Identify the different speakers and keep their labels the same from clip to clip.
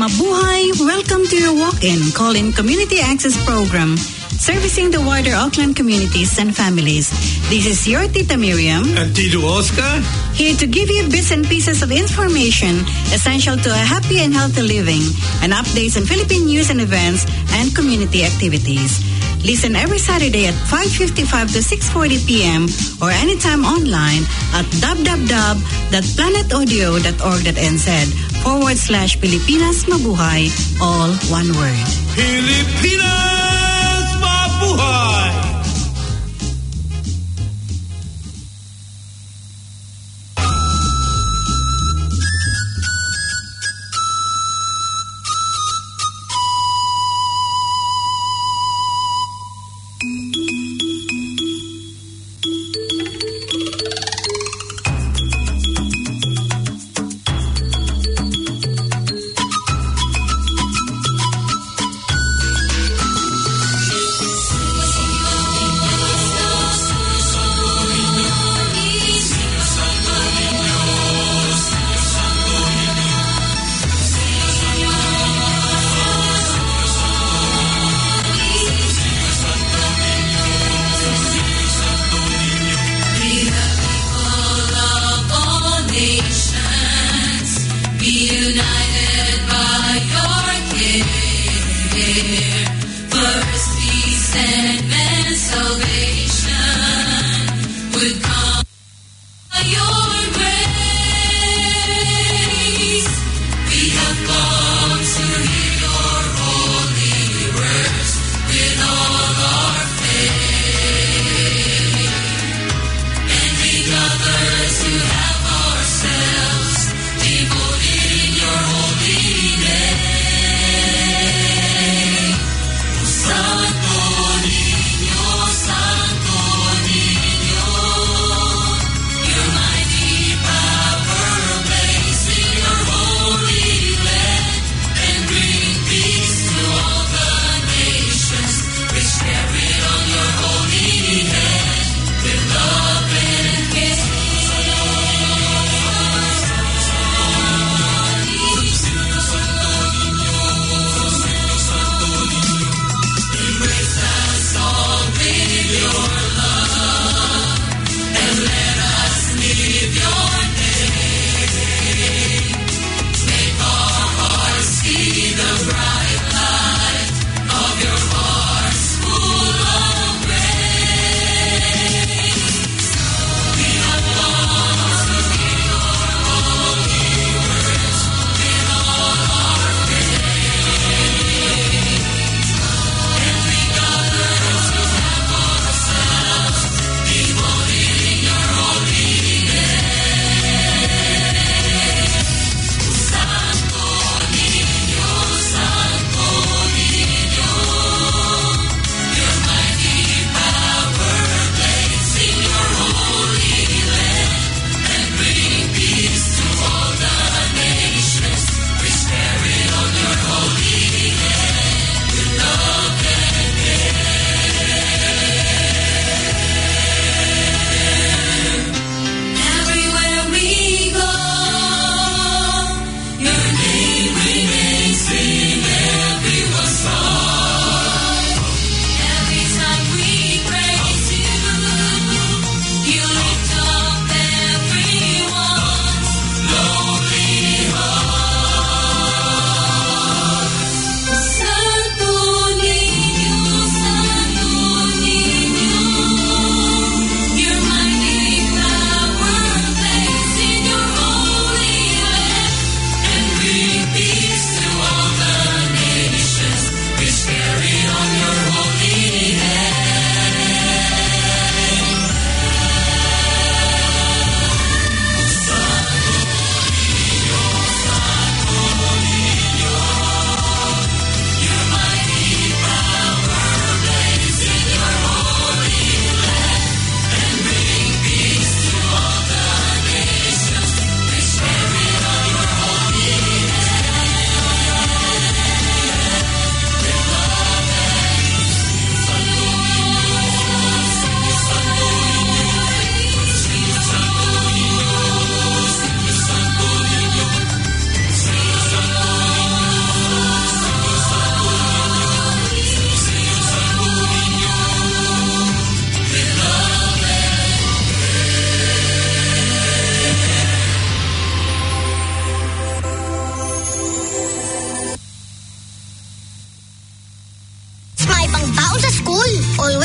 Speaker 1: Mabuhay! Welcome to your walk-in call-in community access program, servicing the wider Auckland communities and families. This is your Tita Miriam
Speaker 2: and Tito Oscar,
Speaker 1: here to give you bits and pieces of information essential to a happy and healthy living, and updates on Philippine news and events and community activities. Listen every Saturday at 5:55 to 6:40 p.m. or anytime online at www.planetaudio.org.nz/Pilipinas Mabuhay, all one word.
Speaker 2: Pilipinas Mabuhay!
Speaker 3: Santo Niño, Santo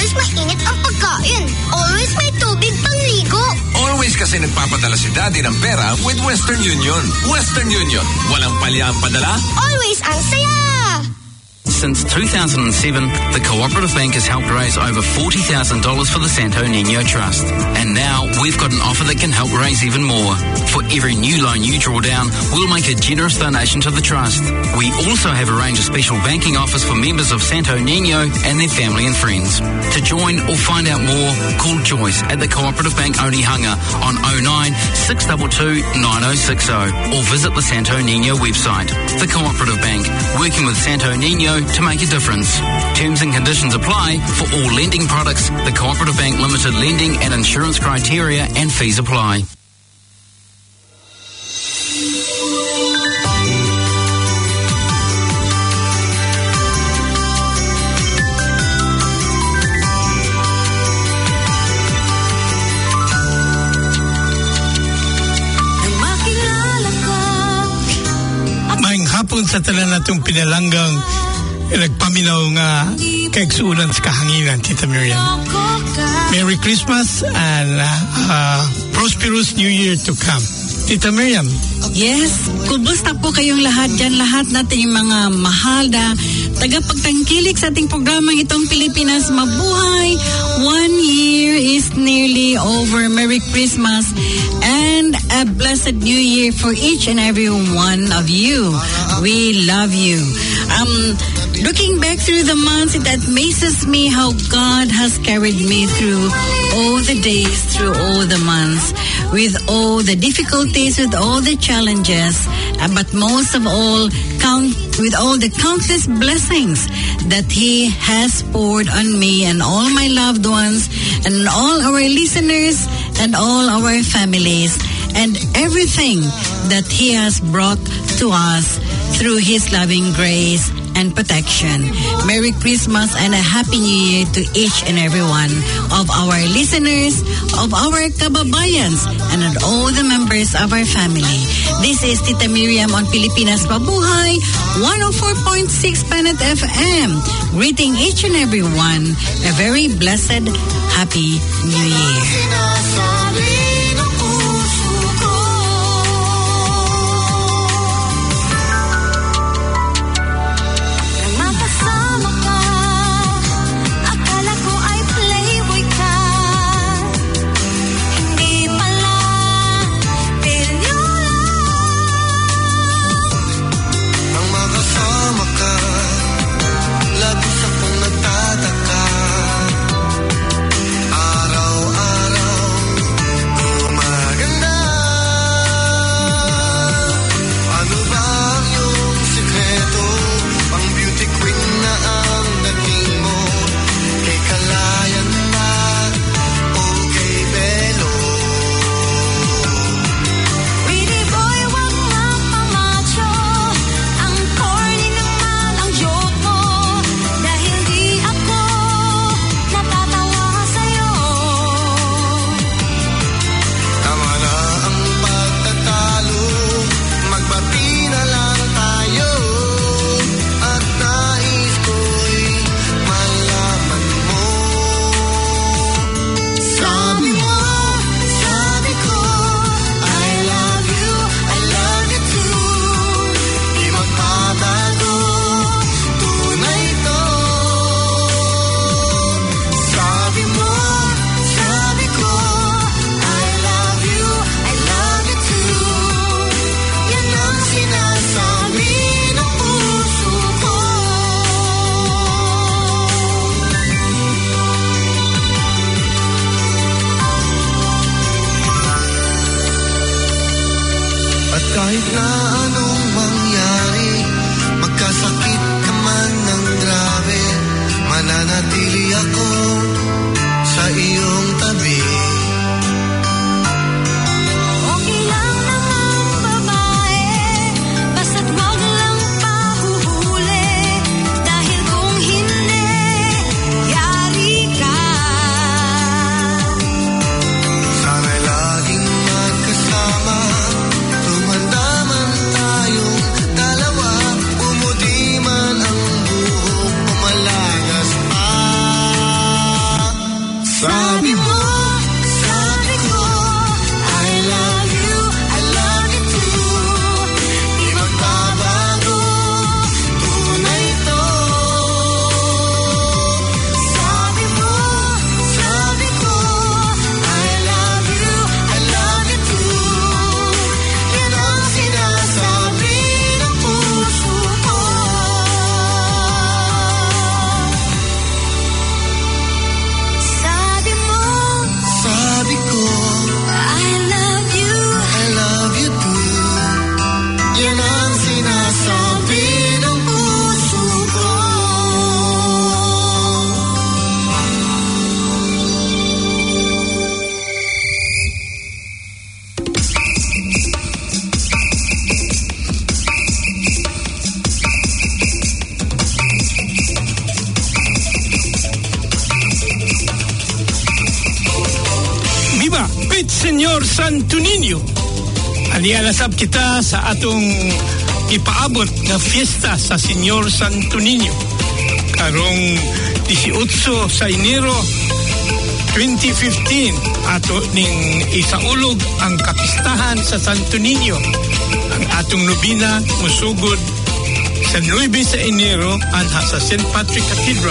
Speaker 3: always mainit ang pagkain. Always may tubig pangligo.
Speaker 4: Always kasi nagpapadala si Daddy ng pera with Western Union. Western Union. Walang palya ang padala.
Speaker 3: Always ang saya!
Speaker 5: Since 2007, the Cooperative Bank has helped raise over $40,000 for the Santo Niño Trust. And now we've got an offer that can help raise even more. For every new loan you draw down, we'll make a generous donation to the Trust. We also have arranged a special banking offers for members of Santo Niño and their family and friends. To join or find out more, call Joyce at the Cooperative Bank Onehunga on 09 622 9060 or visit the Santo Niño website. The Cooperative Bank, working with Santo Niño to make a difference. Terms and conditions apply for all lending products. The Cooperative Bank Limited lending and insurance criteria and fees apply.
Speaker 6: Maayong hapon sa tanan natong pinalanggang nagpaminaw nga kaigsuunan sa kahanginan, Tita Miriam. Merry Christmas and prosperous New Year to come. Tita Miriam.
Speaker 1: Yes, kumusta po kayong lahat dyan, lahat natin yung mga mahal na tagapagtangkilik sa ating programang itong Pilipinas Mabuhay. 1 year is nearly over. Merry Christmas and a blessed New Year for each and every one of you. We love you. Looking back through the months, it amazes me how God has carried me through all the days, through all the months, with all the difficulties, with all the challenges, but most of all, with all the countless blessings that He has poured on me and all my loved ones and all our listeners and all our families and everything that He has brought to us through His loving grace and protection. Merry Christmas and a Happy New Year to each and every one of our listeners, of our kababayans, and of all the members of our family. This is Tita Miriam on Pilipinas Mabuhay, 104.6 Planet FM, greeting each and every one a very blessed, Happy New Year.
Speaker 7: Araw-araw
Speaker 6: Senyor Santo Niño. Anialasab kita sa atong ipaabot na fiesta sa Senyor Santo Niño. Karong 18 sa Enero 2015 ato ning isaulog ang kapistahan sa Santo Niño. Ang atong nobina musugod sa 9 sa Enero anha sa St. Patrick Cathedral.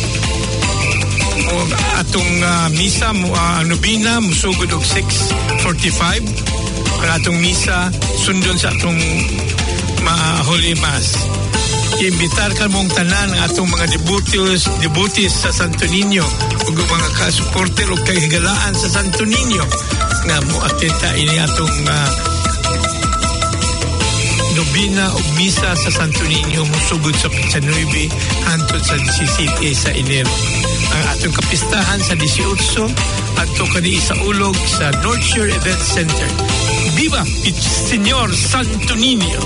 Speaker 6: O atong misa nobina musugod og 6:45. Ang atong misa sundon sa atong Holy Mass. Iimbitar ka mong tanan ang atong mga devotees sa Santo Niño ug mga ka-supporter ug kahigalaan sa Santo Niño nga moatenta ini atong nobina ug misa sa Santo Niño musugod sa 9 hangtod sa 17 sa Enero. Ang atong kapistahan sa 18 adto kani sa ulog sa North Shore Event Center. Viva Señor Santo Niño!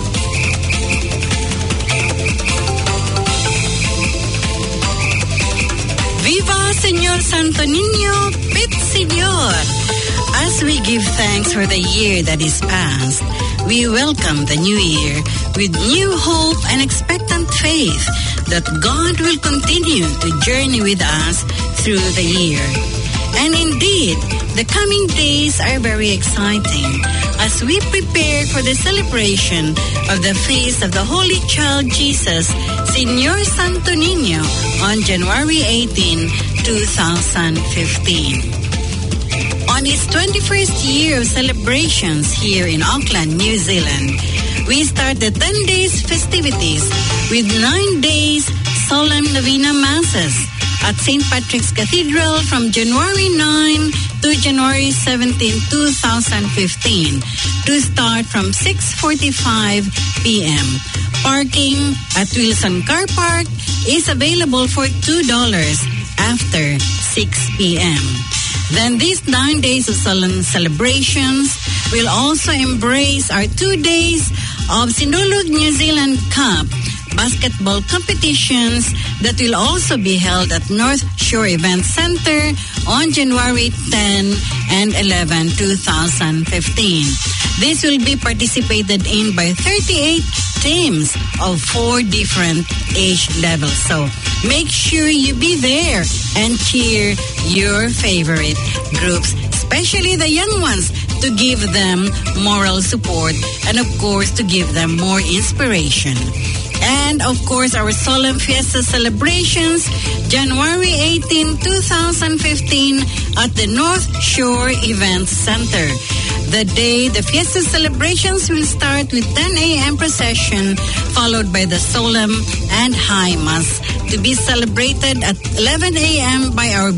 Speaker 1: Viva Señor Santo Niño, Pit Señor! As we give thanks for the year that is past, we welcome the new year with new hope and expectant faith that God will continue to journey with us through the year. And indeed, the coming days are very exciting as we prepare for the celebration of the feast of the Holy Child Jesus, Señor Santo Niño, on January 18, 2015. On its 21st year of celebrations here in Auckland, New Zealand, we start the 10 days festivities with 9 days solemn novena masses at St. Patrick's Cathedral from January 9 to January 17, 2015 to start from 6:45 p.m. Parking at Wilson Car Park is available for $2 after 6 p.m. Then these 9 days of solemn celebrations will also embrace our 2 days of Sinulog New Zealand Cup basketball competitions that will also be held at North Shore Event Center on January 10 and 11, 2015. This will be participated in by 38 teams of 4 different age levels. So make sure you be there and cheer your favorite groups, especially the young ones, to give them moral support and, of course, to give them more inspiration. And, of course, our solemn fiesta celebrations, January 18, 2015 at the North Shore Event Center. The day the fiesta celebrations will start with 10 a.m. procession, followed by the solemn and high mass, to be celebrated at 11 a.m. by our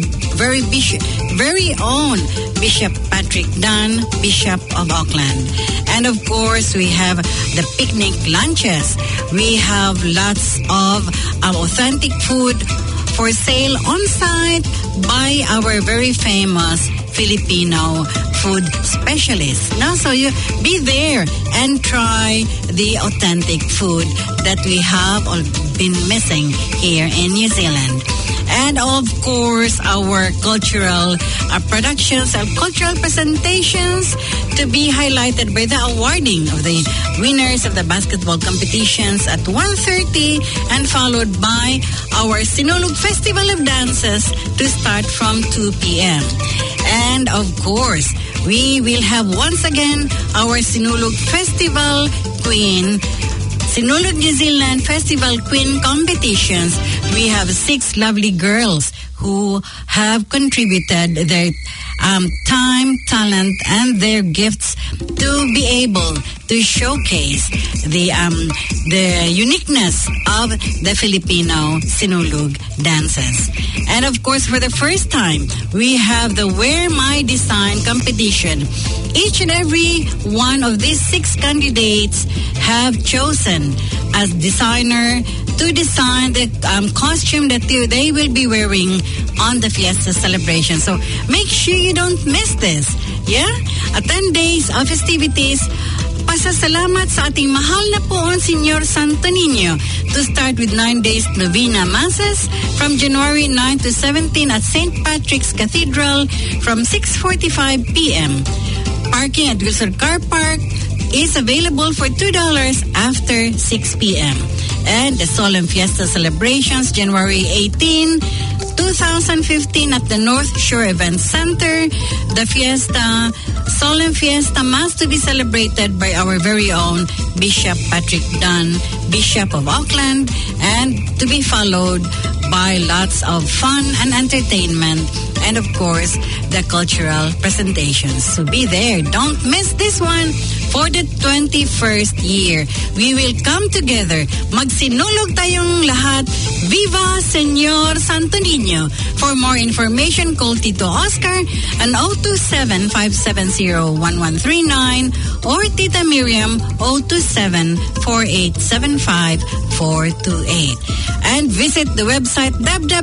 Speaker 1: very own Bishop Patrick Dunn, Bishop of Auckland. And of course, we have the picnic lunches. We have lots of authentic food for sale on site by our very famous Filipino food specialists. Now, so you be there and try the authentic food that we have all been missing here in New Zealand. And of course, our cultural productions and cultural presentations to be highlighted by the awarding of the winners of the basketball competitions at 1:30 and followed by our Sinulog Festival of Dances to start from 2 p.m. And of course, we will have once again our Sinulog Festival Queen, Sinulog New Zealand Festival Queen competitions. We have 6 lovely girls who have contributed their time, talent, and their gifts to be able to showcase the uniqueness of the Filipino Sinulog dances. And of course, for the first time, we have the Wear My Design competition. Each and every one of these 6 candidates have chosen as designer to design the costume that they will be wearing on the fiesta celebration. So make sure you don't miss this. Yeah? At 10 days of festivities, pasasalamat sa ating mahal na poon, Señor Santo Niño, to start with 9 days novena masses from January 9 to 17 at St. Patrick's Cathedral from 6:45 p.m. Parking at Wilson Car Park is available for $2 after 6 p.m. And the Solemn Fiesta celebrations January 18, 2015 at the North Shore Event Center. The Solemn Fiesta Mass to be celebrated by our very own Bishop Patrick Dunn, Bishop of Auckland, and to be followed by lots of fun and entertainment, and of course, the cultural presentations. So be there. Don't miss this one. For the 21st year, we will come together. Magsinulog tayong lahat. Viva Señor Santo Niño. For more information, call Tito Oscar an 027-570-1139 or Tita Miriam 027-4875-428. And visit the website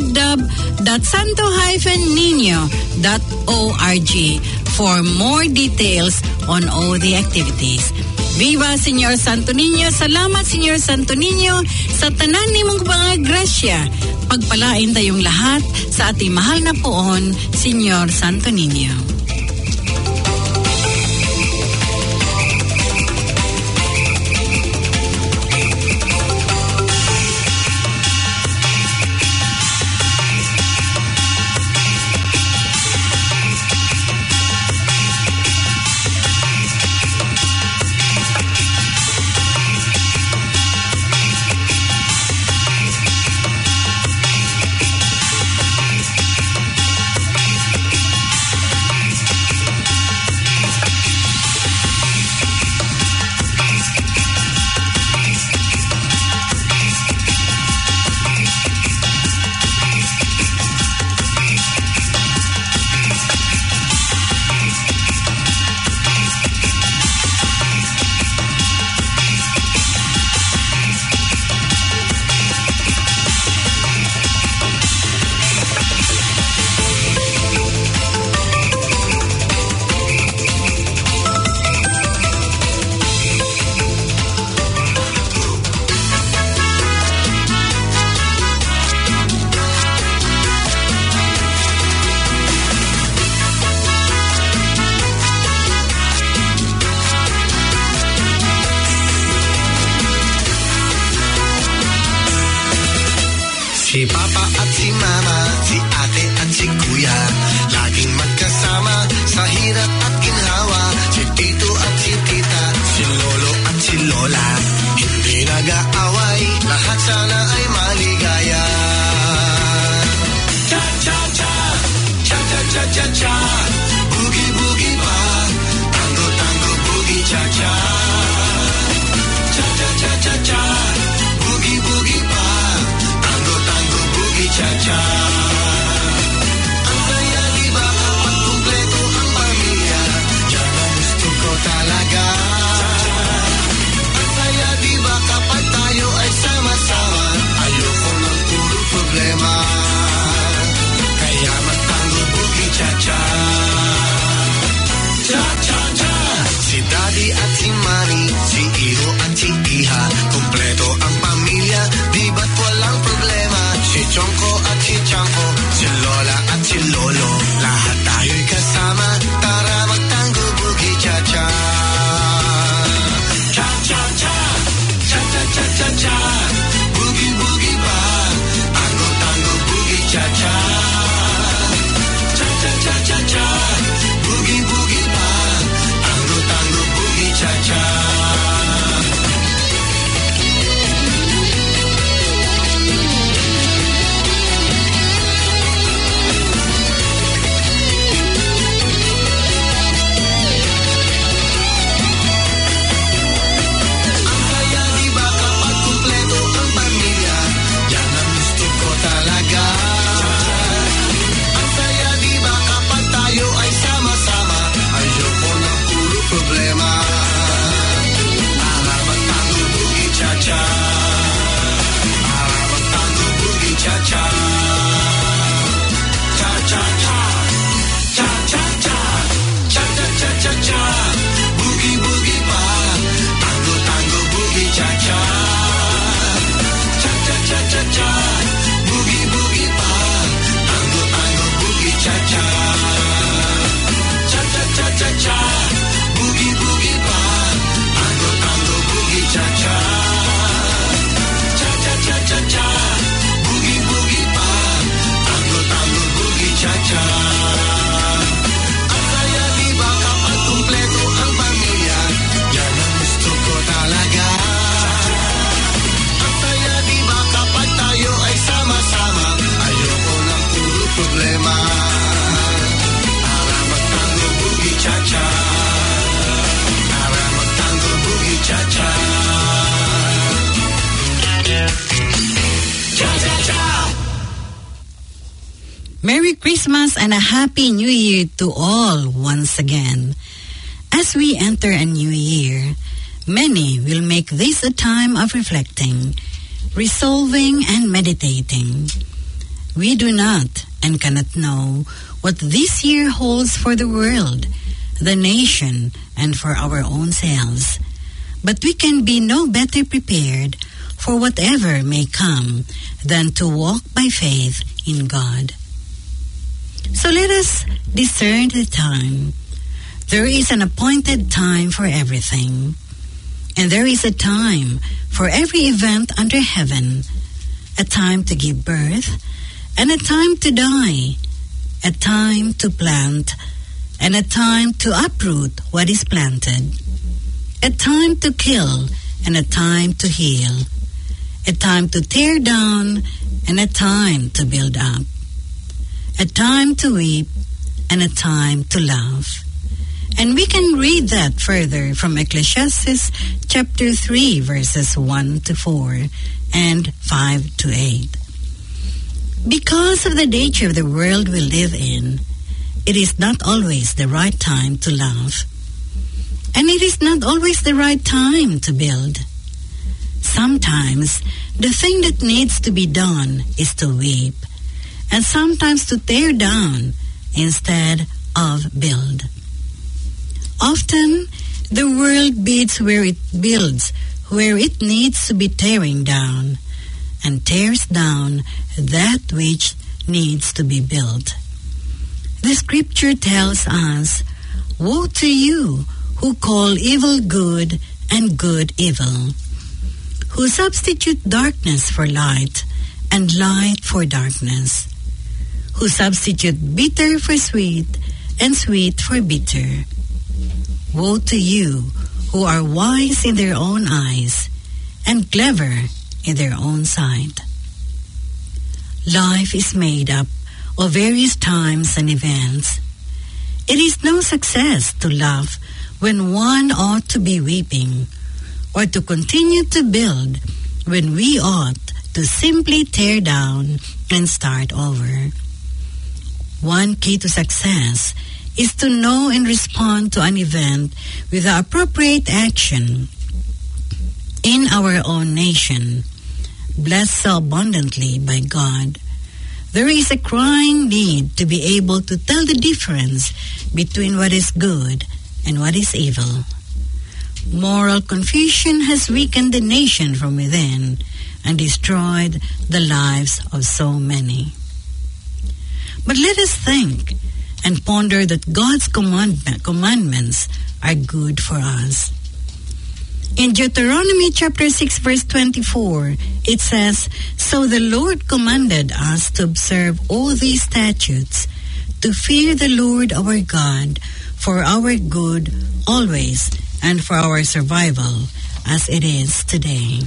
Speaker 1: www.santo-nino.org for more details on all the activities. Viva Señor Santo Niño. Salamat Señor Santo Niño sa tanan nimong mga grasya. Pagpalain tayong lahat sa ating mahal na poon, Señor Santo Niño.
Speaker 7: Si Papa at si Mama, si Ate at si Kuya, laging magkasama sa hirap at ginhawa. Si Tito at si Tita, si Lolo at si Lola, hindi nag-aaway, lahat sana ay maligaya. Cha-cha-cha, cha-cha-cha-cha-cha, boogie-boogie pa, tango-tango boogie cha-cha. Cha-cha-cha-cha-cha, boogie-boogie pa, tango-tango boogie cha-cha. Ang saya diba kapag kumpleto ang pamilya, yan ang gusto ko talaga. Ang saya diba kapag tayo ay sama-sama, ayoko ng puro problema. Kaya magtango boogie cha-cha. Cha-cha-cha. Si Daddy at si Mami, si Iho at si Iha, kumpleto ang pamilya, di ba't walang problema? Si Chongko at si Chang
Speaker 1: Merry Christmas and a Happy New Year to all once again. As we enter a new year, many will make this a time of reflecting, resolving, and meditating. We do not and cannot know what this year holds for the world, the nation, and for our own selves. But we can be no better prepared for whatever may come than to walk by faith in God. So let us discern the time. There is an appointed time for everything. And there is a time for every event under heaven. A time to give birth, and a time to die. A time to plant, and a time to uproot what is planted. A time to kill, and a time to heal. A time to tear down, and a time to build up. A time to weep, and a time to laugh. And we can read that further from Ecclesiastes chapter 3, verses 1 to 4 and 5 to 8. Because of the nature of the world we live in, it is not always the right time to laugh. And it is not always the right time to build. Sometimes the thing that needs to be done is to weep, and sometimes to tear down instead of build. Often, the world builds where it needs to be tearing down, and tears down that which needs to be built. The scripture tells us, "Woe to you who call evil good and good evil, who substitute darkness for light and light for darkness, who substitute bitter for sweet and sweet for bitter. Woe to you who are wise in their own eyes and clever in their own sight." Life is made up of various times and events. It is no success to laugh when one ought to be weeping, or to continue to build when we ought to simply tear down and start over. One key to success is to know and respond to an event with the appropriate action. In our own nation, blessed so abundantly by God, there is a crying need to be able to tell the difference between what is good and what is evil. Moral confusion has weakened the nation from within and destroyed the lives of so many. But let us think and ponder that God's commandments are good for us. In Deuteronomy chapter 6, verse 24, it says, "So the Lord commanded us to observe all these statutes, to fear the Lord our God for our good always and for our survival as it is today."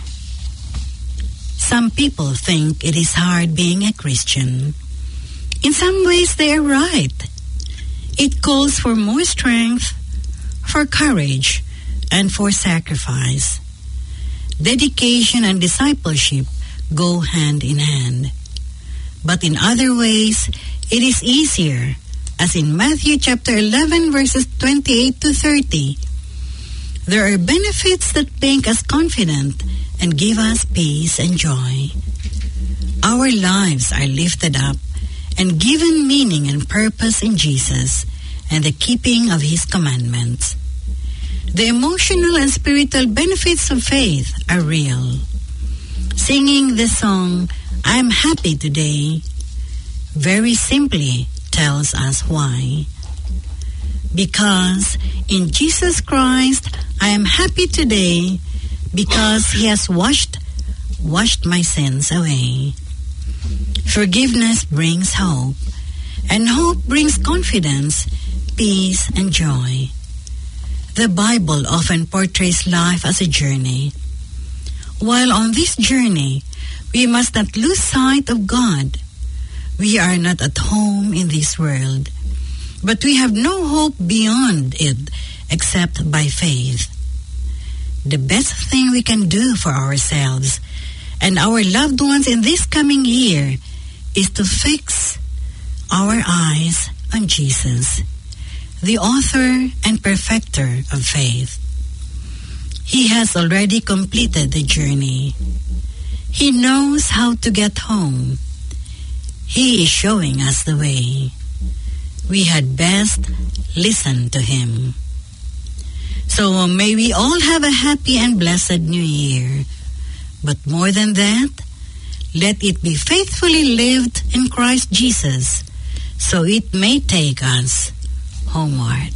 Speaker 1: Some people think it is hard being a Christian. In some ways they are right. It calls for more strength, for courage, and for sacrifice. Dedication and discipleship go hand in hand. But in other ways, it is easier, as in Matthew chapter 11, verses 28 to 30. There are benefits that make us confident and give us peace and joy. Our lives are lifted up and given meaning and purpose in Jesus and the keeping of His commandments. The emotional and spiritual benefits of faith are real. Singing the song, "I am happy today," very simply tells us why. Because in Jesus Christ, I am happy today because He has washed my sins away. Forgiveness brings hope, and hope brings confidence, peace, and joy. The Bible often portrays life as a journey. While on this journey, we must not lose sight of God. We are not at home in this world, but we have no hope beyond it except by faith. The best thing we can do for ourselves and our loved ones in this coming year is to fix our eyes on Jesus, the author and perfecter of faith. He has already completed the journey. He knows how to get home. He is showing us the way. We had best listen to him. So may we all have a happy and blessed New Year. But more than that, let it be faithfully lived in Christ Jesus, so it may take us homeward.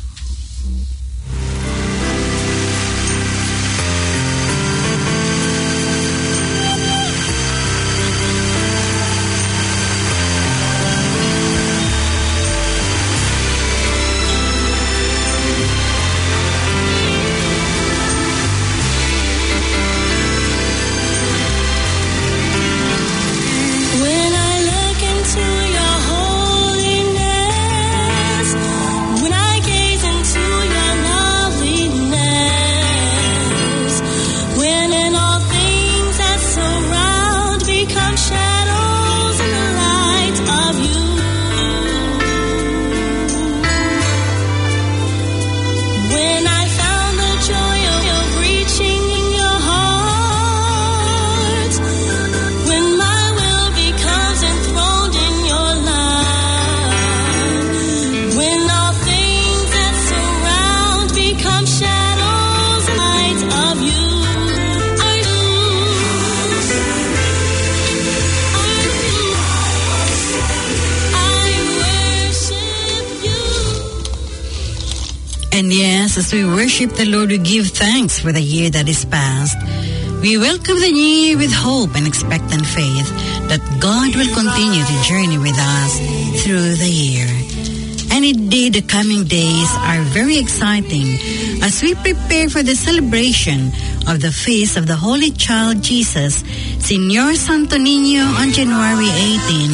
Speaker 1: And yes, as we worship the Lord, we give thanks for the year that is past. We welcome the new year with hope and expectant faith that God will continue to journey with us through the year. And indeed, the coming days are very exciting as we prepare for the celebration of the feast of the Holy Child Jesus, Señor Santo Niño, on January 18,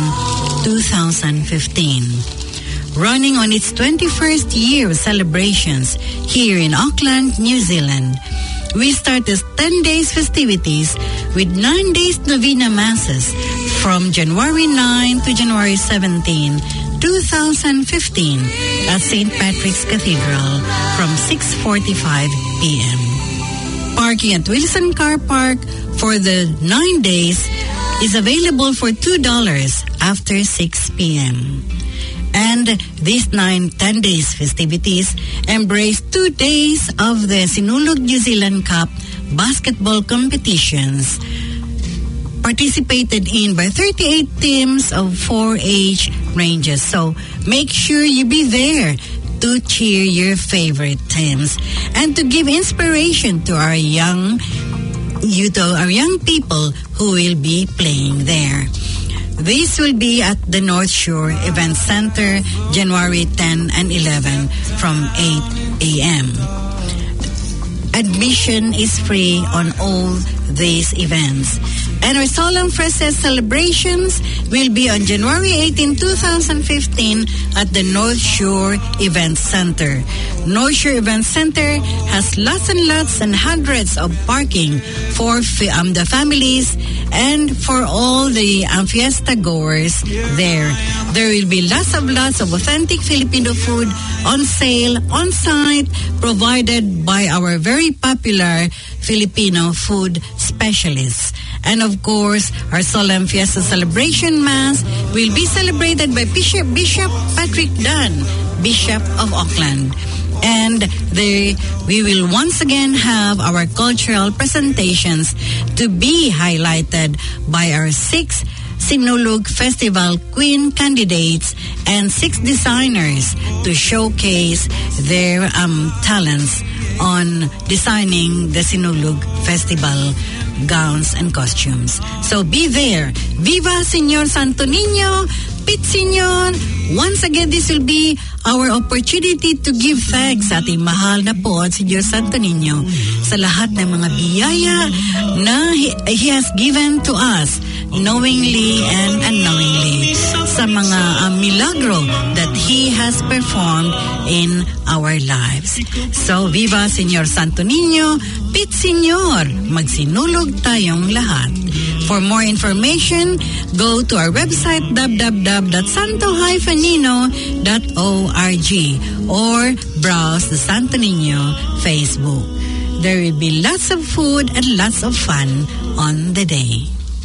Speaker 1: 2015. Running on its 21st year of celebrations here in Auckland, New Zealand. We start the 10 days festivities with 9 days novena masses from January 9 to January 17, 2015 at St. Patrick's Cathedral from 6:45 p.m. Parking at Wilson Car Park for the 9 days is available for $2 after 6 p.m. And these 10 days festivities embrace 2 days of the Sinulog New Zealand Cup basketball competitions, participated in by 38 teams of 4 age ranges. So make sure you be there to cheer your favorite teams and to give inspiration to our young people who will be playing there. This will be at the North Shore Event Center, January 10 and 11 from 8 a.m. Admission is free on all these events. And our Solemn Freses celebrations will be on January 18, 2015 at the North Shore Event Center. North Shore Event Center has lots and hundreds of parking for the families and for all the fiesta goers there. There will be lots of authentic Filipino food on sale, on site, provided by our very popular Filipino food specialists. And of course, our Solemn Fiesta Celebration Mass will be celebrated by Bishop Patrick Dunn, Bishop of Auckland. And we will once again have our cultural presentations to be highlighted by our 6 Sinulog Festival Queen candidates and 6 designers to showcase their talents on designing the Sinulog Festival gowns and costumes. So be there. Viva Señor Santo Niño, Pit Señor. Once again, this will be our opportunity to give thanks sa ating mahal na po at Señor Santo Niño sa lahat ng mga biyaya na He has given to us knowingly and unknowingly, sa mga milagro that He has performed in our lives. So, viva Señor Santo Niño, Pit Señor, magsinulog tayong lahat. For more information, go to our website www.santo-nino.org or browse the Santo Niño Facebook. There will be lots of food and lots of fun on the day.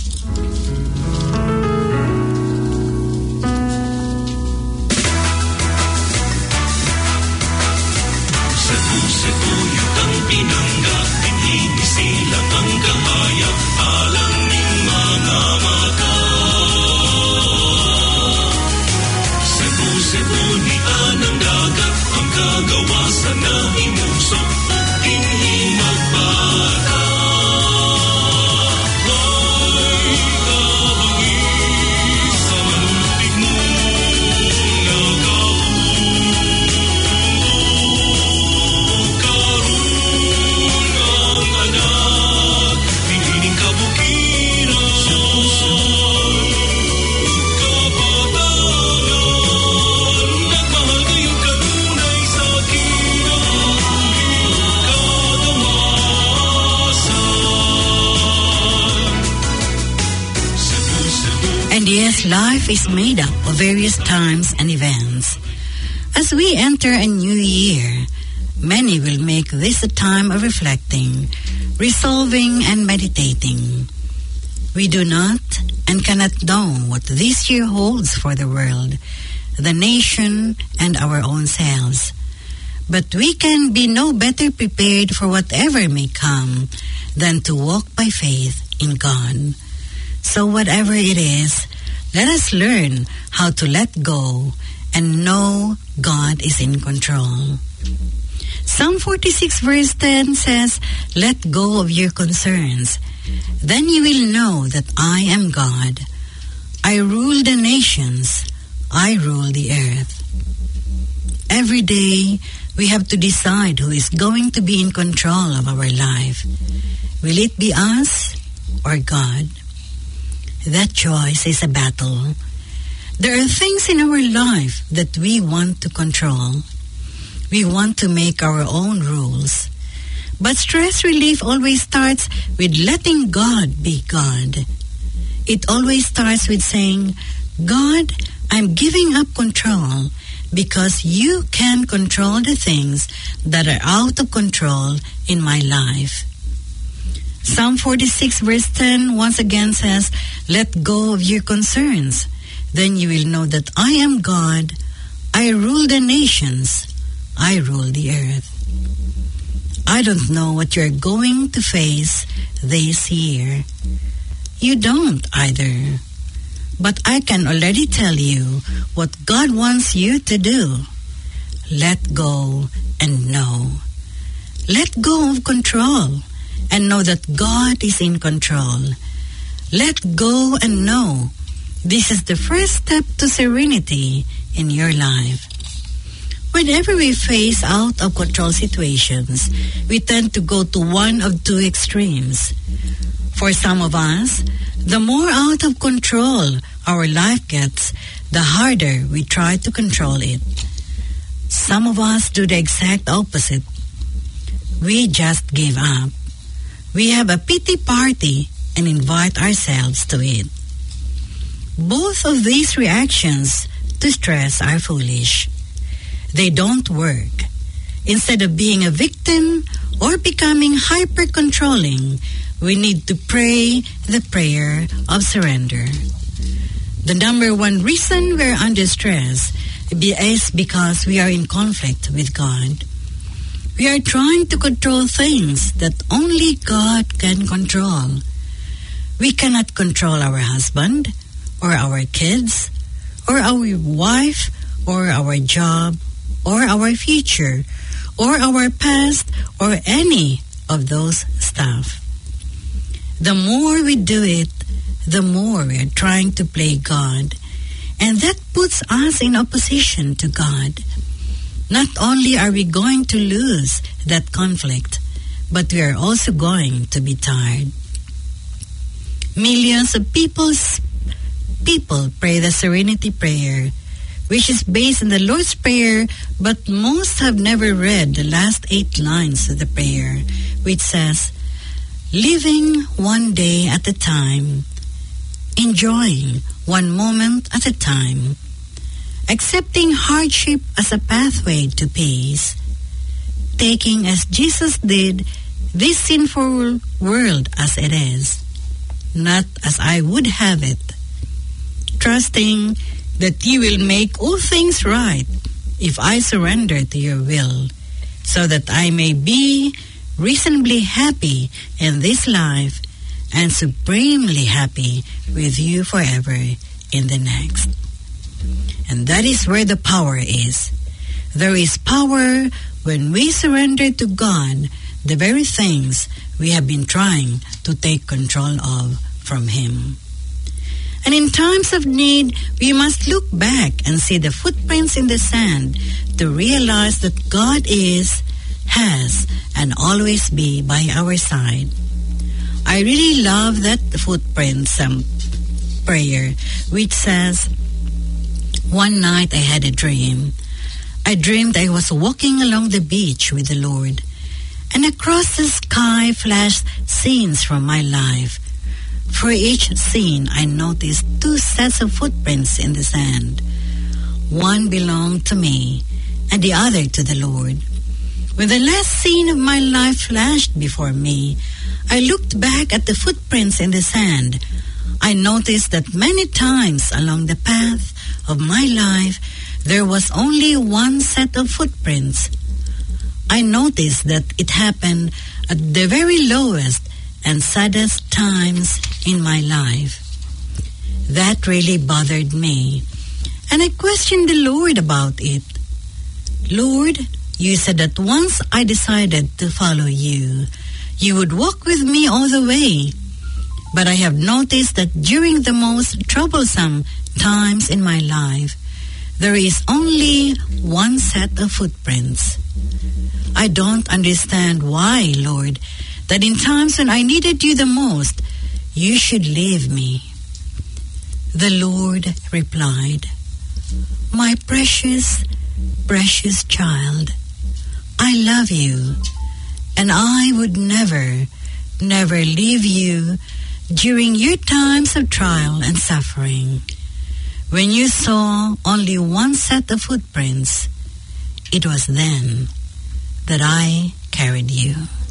Speaker 1: Life is made up of various times and events. As we enter a new year, many will make this a time of reflecting, resolving, and meditating. We do not and cannot know what this year holds for the world, the nation, and our own selves. But we can be no better prepared for whatever may come than to walk by faith in God. So whatever it is, let us learn how to let go and know God is in control. Psalm 46 verse 10 says, "Let go of your concerns. Then you will know that I am God. I rule the nations. I rule the earth." Every day, we have to decide who is going to be in control of our life. Will it be us or God? That choice is a battle. There are things in our life that we want to control. We want to make our own rules. But stress relief always starts with letting God be God. It always starts with saying, "God, I'm giving up control because you can control the things that are out of control in my life." Psalm 46 verse 10 once again says, "Let go of your concerns. Then you will know that I am God. I rule the nations. I rule the earth." I don't know what you're going to face this year. You don't either. But I can already tell you what God wants you to do. Let go and know. Let go of control and know that God is in control. Let go and know this is the first step to serenity in your life. Whenever we face out of control situations, we tend to go to one of two extremes. For some of us, the more out of control our life gets, the harder we try to control it. Some of us do the exact opposite. We just give up. We have a pity party and invite ourselves to it. Both of these reactions to stress are foolish. They don't work. Instead of being a victim or becoming hyper-controlling, we need to pray the prayer of surrender. The number one reason we're under stress is because we are in conflict with God. We are trying to control things that only God can control. We cannot control our husband, or our kids, or our wife, or our job, or our future, or our past, or any of those stuff. The more we do it, the more we are trying to play God, and that puts us in opposition to God. Not only are we going to lose that conflict, but we are also going to be tired. Millions of people pray the Serenity Prayer, which is based on the Lord's Prayer, but most have never read the last 8 lines of the prayer, which says, "Living one day at a time, enjoying one moment at a time, accepting hardship as a pathway to peace, taking as Jesus did this sinful world as it is, not as I would have it, trusting that you will make all things right if I surrender to your will, so that I may be reasonably happy in this life and supremely happy with you forever in the next. And that is where the power is. There is power when we surrender to God the very things we have been trying to take control of from Him. And in times of need, we must look back and see the footprints in the sand to realize that God is, has, and always be by our side. I really love that footprints prayer, which says, one night I had a dream. I dreamed I was walking along the beach with the Lord, and across the sky flashed scenes from my life. For each scene, I noticed two sets of footprints in the sand. One belonged to me, and the other to the Lord. When the last scene of my life flashed before me, I looked back at the footprints in the sand. I noticed that many times along the path of my life, there was only one set of footprints. I noticed that it happened at the very lowest and saddest times in my life. That really bothered me, and I questioned the Lord about it. Lord, you said that once I decided to follow you, you would walk with me all the way. But I have noticed that during the most troublesome times in my life, there is only one set of footprints. I don't understand why, Lord, that in times when I needed you the most, you should leave me. The Lord replied, my precious, precious child, I love you, and I would never, never leave you during your times of trial and suffering. When you saw only one set of footprints, it was then that I carried you.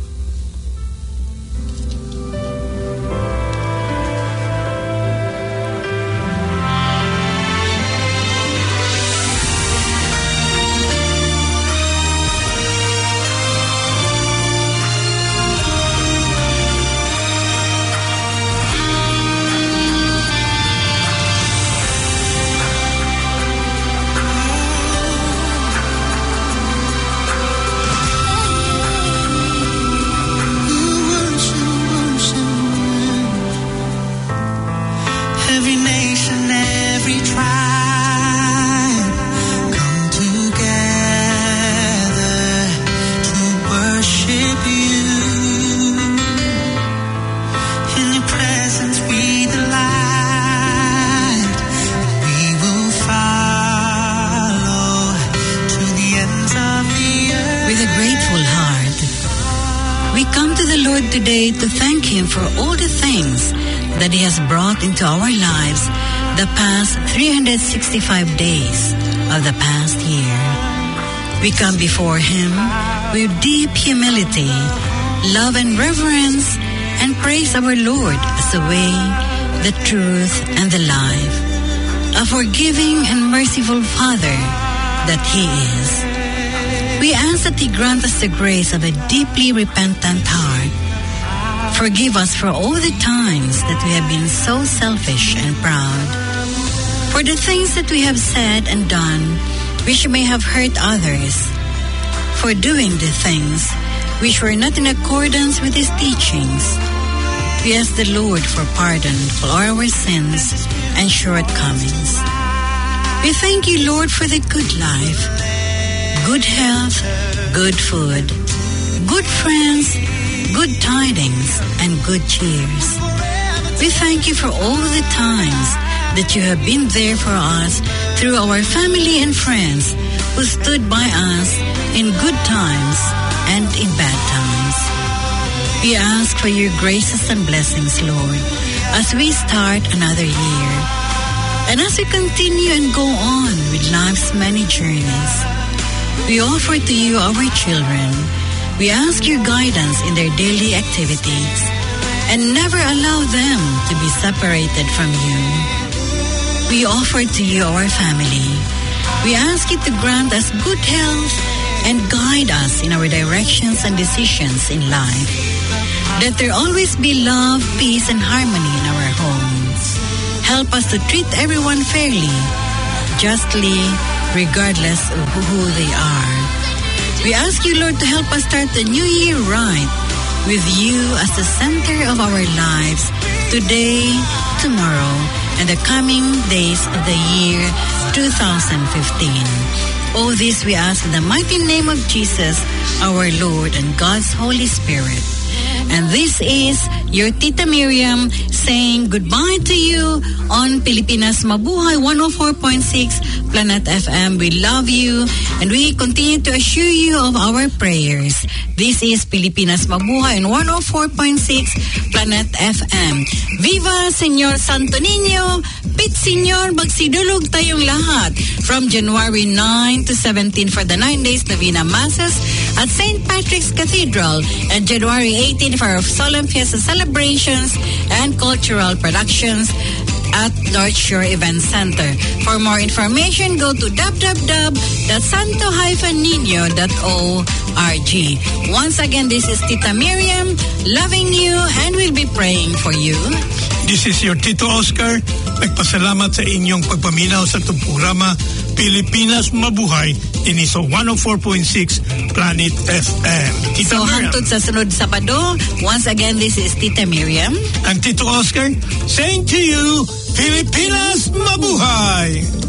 Speaker 1: Today to thank Him for all the things that He has brought into our lives the past 365 days of the past year. We come before Him with deep humility, love and reverence, and praise our Lord as the way, the truth, and the life, a forgiving and merciful Father that He is. We ask that He grant us the grace of a deeply repentant heart. Forgive us for all the times that we have been so selfish and proud, for the things that we have said and done which may have hurt others, for doing the things which were not in accordance with His teachings. We ask the Lord for pardon for all our sins and shortcomings. We thank you, Lord, for the good life, good health, good food, good friends, good tidings, and good cheers. We thank you for all the times that you have been there for us through our family and friends who stood by us in good times and in bad times. We ask for your graces and blessings, Lord, as we start another year. And as we continue and go on with life's many journeys, we offer to you our children. We ask your guidance in their daily activities and never allow them to be separated from you. We offer to you our family. We ask you to grant us good health and guide us in our directions and decisions in life. Let there always be love, peace, and harmony in our homes. Help us to treat everyone fairly, justly, regardless of who they are. We ask you, Lord, to help us start the new year right, with you as the center of our lives, today, tomorrow, and the coming days of the year 2015. All this we ask in the mighty name of Jesus, our Lord, and God's Holy Spirit. And this is your Tita Miriam saying goodbye to you on Pilipinas Mabuhay 104.6 Planet FM. We love you and we continue to assure you of our prayers. This is Pilipinas Mabuhay on 104.6 Planet FM. Viva Señor Santo Niño! Pit Señor, magsidulog tayong lahat from January 9 to 17 for the 9 days Novena Masses at St. Patrick's Cathedral, and January 18 for our Solemn Fiesta celebrations and cultural productions at North Shore Event Center. For more information, go to www.santo-nino.org. Once again, this is Tita Miriam, loving you, and we'll be praying for you.
Speaker 6: This is your Tito Oscar. Nagpasalamat sa inyong pagpaminaw sa itong programa Pilipinas Mabuhay din sa 104.6 Planet FM. Tita
Speaker 1: So
Speaker 6: Miriam.
Speaker 1: hangtod sa sunod Sabado, once again, this is Tita Miriam.
Speaker 6: And Tito Oscar saying to you, Pilipinas Mabuhay!